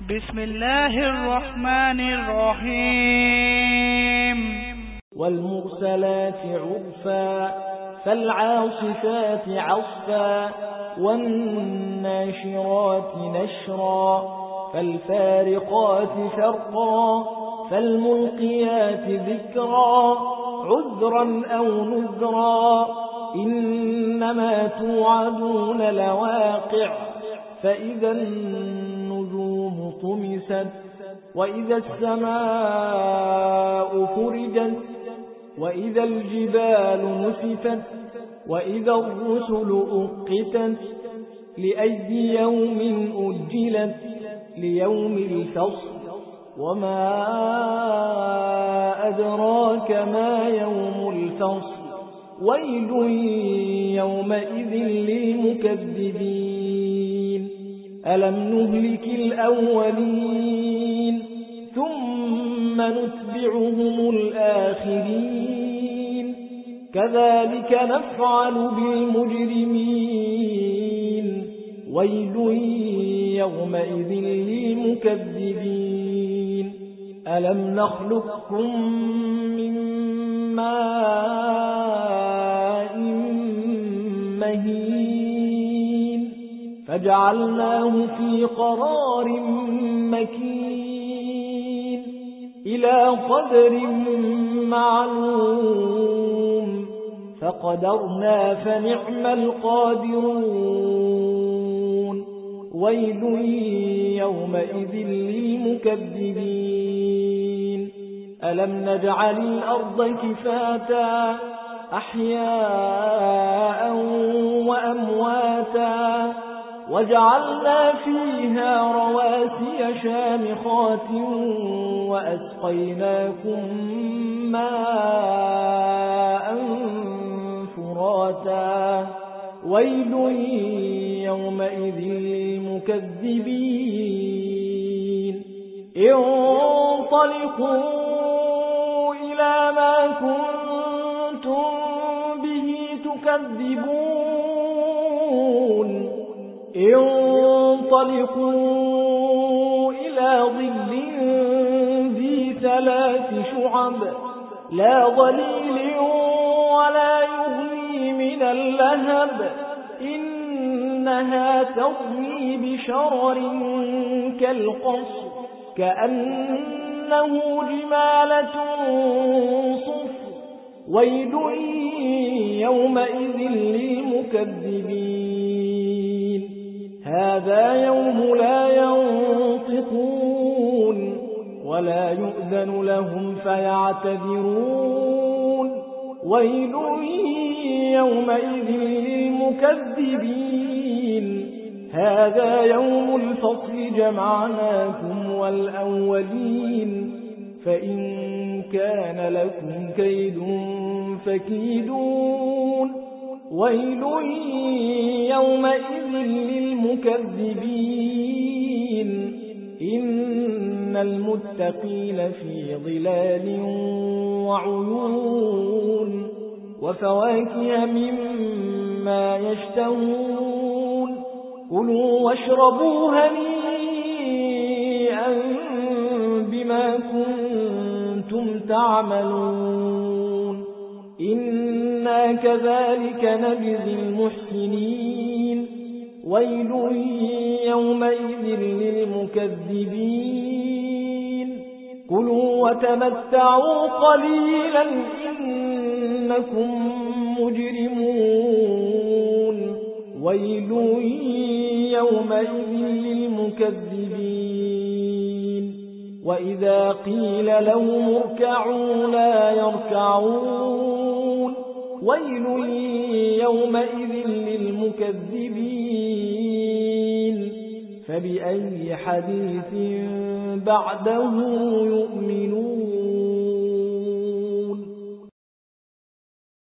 بسم الله الرحمن الرحيم والمرسلات عرفا فالعاصفات عصفا والناشرات نشرا فالفارقات فرقا فالملقيات ذكرا عذرا أو نذرا إنما توعدون لواقع فإذا النجوم طمست وإذا السماء فرجت وإذا الجبال نسفت وإذا الرسل أقتت لأي يوم أجلت ليوم الفصل وما أدراك ما يوم الفصل ويل يومئذ للمكذبين ألم نهلك الأولين ثم نتبعهم الآخرين كذلك نفعل بالمجرمين ويل يومئذ للمكذبين ألم نخلقكم من ماء مهين فجعلناه في قرار مكين إلى قدر معلوم فقدرنا فنعم القادرون ويل يومئذ للمكذبين ألم نجعل الأرض كفاتا أحياء وأمواتا وجعلنا فيها رواسي شامخات وأسقيناكم ماء فراتا ويل يومئذ للمكذبين انطلقوا إلى ما كنتم به تكذبون انطلقوا إلى ظل ذي 3 شعب لا ظليل ولا يغني من اللهب إنها ترمي بشرر كالقصر كأنه جمالة صفر ويل يومئذ للمكذبين هذا يوم لا ينطقون ولا يؤذن لهم فيعتذرون ويل يومئذ للمكذبين هذا يوم الفصل جمعناكم والأولين فإن كان لكم كيد فكيدون ويل يومئذ للمكذبين إن المتقين في ظلال وعيون وفواكه مما يشتهون كلوا واشربوا هنيئا بما كنتم تعملون إنا كذلك نجزي المحسنين ويل يومئذ للمكذبين كلوا وتمتعوا قليلا إنكم مجرمون ويل يومئذ للمكذبين وإذا قيل لهم اركعوا لا يركعون ويل يومئذ للمكذبين فبأي حديث بعده يؤمنون